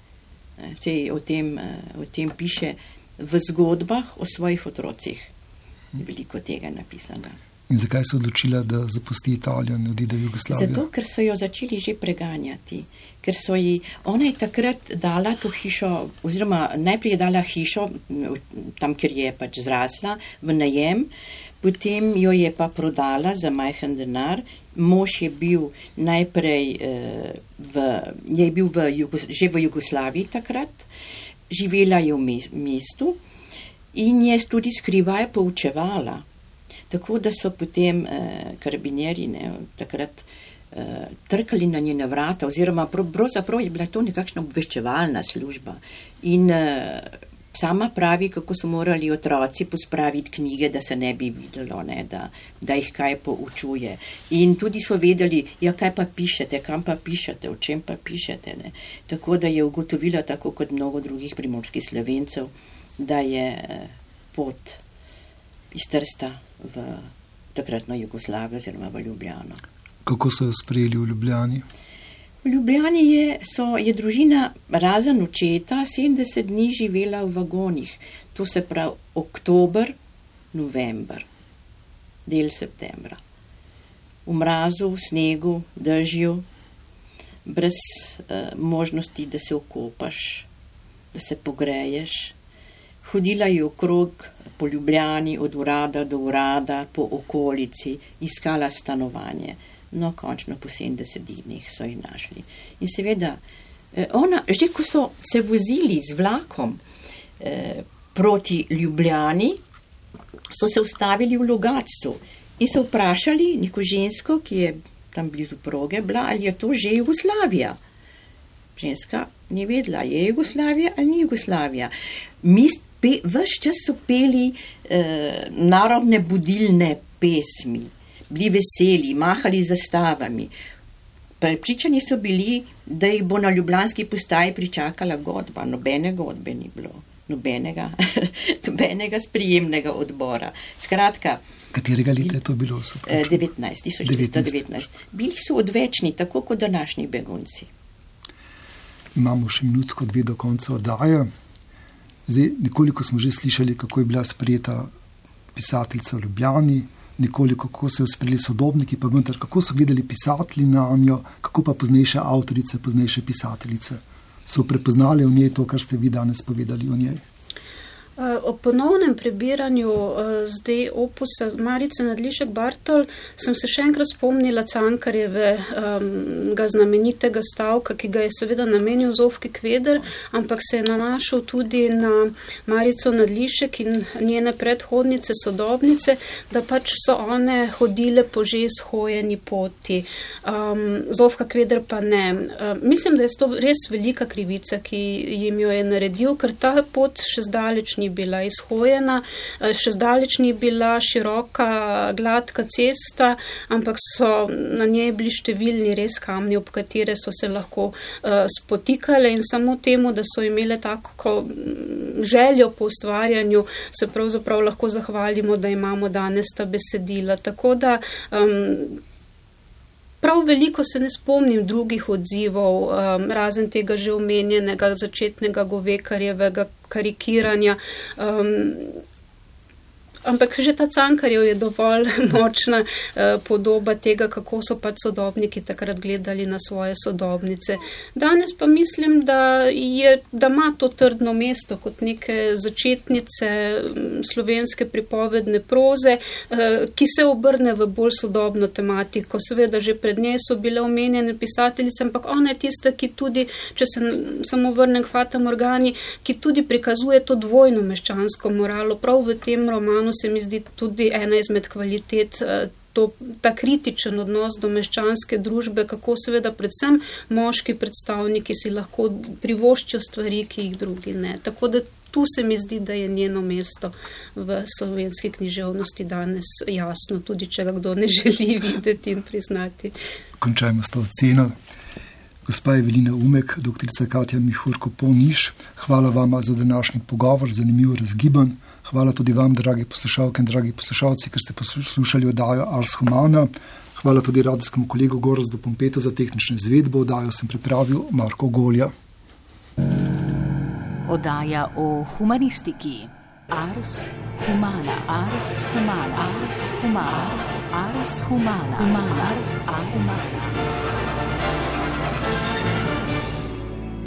Sej o tem, o tem piše v zgodbah o svojih otrocih. Veliko tega je napisano. In zakaj se odločila, da zapusti Italijo in odide v Jugoslavijo? Zato, ker so jo začeli že preganjati. Ker so ji, ona je takrat dala to hišo, oziroma najprej je dala hišo, tam, kjer je pač zrasla, v najem, potem jo je pa prodala za majhen denar. Mož je bil najprej eh, v, je bil v Jugos, že v Jugoslaviji takrat, živela je v mestu in je tudi skrivaj poučevala. Tako da so potem eh, karabinjeri ne, takrat eh, trkali na njene vrata, oziroma pravzaprav je bila to nekakšna obveščevalna služba. In eh, sama pravi, kako so morali otroci pospraviti knjige, da se ne bi videlo, ne, da, da jih kaj poučuje. In tudi so vedeli, ja, kaj pa pišete, kam pa pišete, o čem pa pišete. Ne. Tako da je ugotovila, tako kot mnogo drugih primorskih Slovencev, da je eh, pot iz Trsta v takratno Jugoslavijo oziroma v Ljubljano. Kako so jo sprejeli v Ljubljani? V Ljubljani je, so, je družina razen očeta sedemdeset dni živela v vagonih. To se pravi oktober, november, del septembra. V mrazu, v snegu, dežju, brez uh, možnosti, da se okopaš, da se pogreješ. Hodila je okrog po Ljubljani, od urada do urada, po okolici, iskala stanovanje. No, končno po sedemdesetih dneh so jih našli. In seveda, ona, že ko so se vozili z vlakom eh, proti Ljubljani, so se ustavili v Logatcu in so vprašali neko žensko, ki je tam blizu proge bila, ali je to že Jugoslavija. Ženska ni vedela, je Jugoslavija ali ni Jugoslavija. Mi pe, ves čas so peli eh, narodne budilne pesmi, bili veseli, mahali zastavami. Prepričani so bili, da jih bo na ljubljanski postaji pričakala godba. Nobene godbe ni bilo, nobenega, nobenega sprijemnega odbora. Skratka, katerega leta je to bilo? devetnajst tisoč devetsto devetnajst. Bili so odvečni, tako kot današnji begunci. Imamo še minutko, dve do konca oddaje. Zdaj, nekoliko smo že slišali, kako je bila sprejeta pisateljica v Ljubljani, nekoliko, kako so jo sprejeli sodobniki, pa vendar, kako so gledali pisatelji na njo, kako pa poznejše avtorice, poznejše pisateljice. So prepoznali v njej to, kar ste vi danes povedali o njej? O ponovnem prebiranju zdaj opusa Marice Nadlišek Bartol sem se še enkrat spomnila Cankarjevega znamenitega stavka, ki ga je seveda namenil Zofki Kveder, ampak se je nanašal tudi na Marico Nadlišek in njene predhodnice, sodobnice, da pač so one hodile po že izhojeni poti. Um, Zofka Kveder pa ne. Um, mislim, da je to res velika krivica, ki jim jo je naredil, ker ta pot še zdaleč ni bila izhojena, še zdaleč ni bila široka, gladka cesta, ampak so na njej bili številni res kamni, ob katere so se lahko uh, spotikale in samo temu, da so imele tako željo po ustvarjanju, se pravzaprav lahko zahvalimo, da imamo danes ta besedila. Tako da um, prav veliko se ne spomnim drugih odzivov, um, razen tega že omenjenega začetnega Govekarjevega karikiranja. Um, ampak že ta Cankarjev je dovolj močna uh, podoba tega, kako so pač sodobniki takrat gledali na svoje sodobnice. Danes pa mislim, da, je, da ima to trdno mesto kot neke začetnice slovenske pripovedne proze, uh, ki se obrne v bolj sodobno tematiko. Seveda že pred njej so bile omenjene pisateljice, ampak ona je tista, ki tudi, če se samo vrnem k Fata Morgani, ki tudi prikazuje to dvojno meščansko moralo. Prav v tem romanu se mi zdi tudi ena izmed kvalitet, to, ta kritičen odnos do meščanske družbe, kako seveda predvsem moški predstavniki si lahko privoščijo stvari, ki jih drugi ne. Tako da tu se mi zdi, da je njeno mesto v slovenski književnosti danes jasno, tudi če ga kdo ne želi videti in priznati. Končajmo s to oceno. Gospa Evelina Umek, doktorica Katja Mihurko-Poniš, hvala vama za današnji pogovor, zanimiv, razgiban. Hvala tudi vam, dragi poslušalke in dragi poslušalci, ker ste poslušali oddajo Ars Humana. Hvala tudi radijskemu kolegu Gorazdu Pompetu za tehnično izvedbo. Oddajo sem pripravil Marko Golja. Oddaja o humanistiki. Ars Humana. Ars Humana. Ars Humana. Ars Humana. Ars Humana. Ars Humana.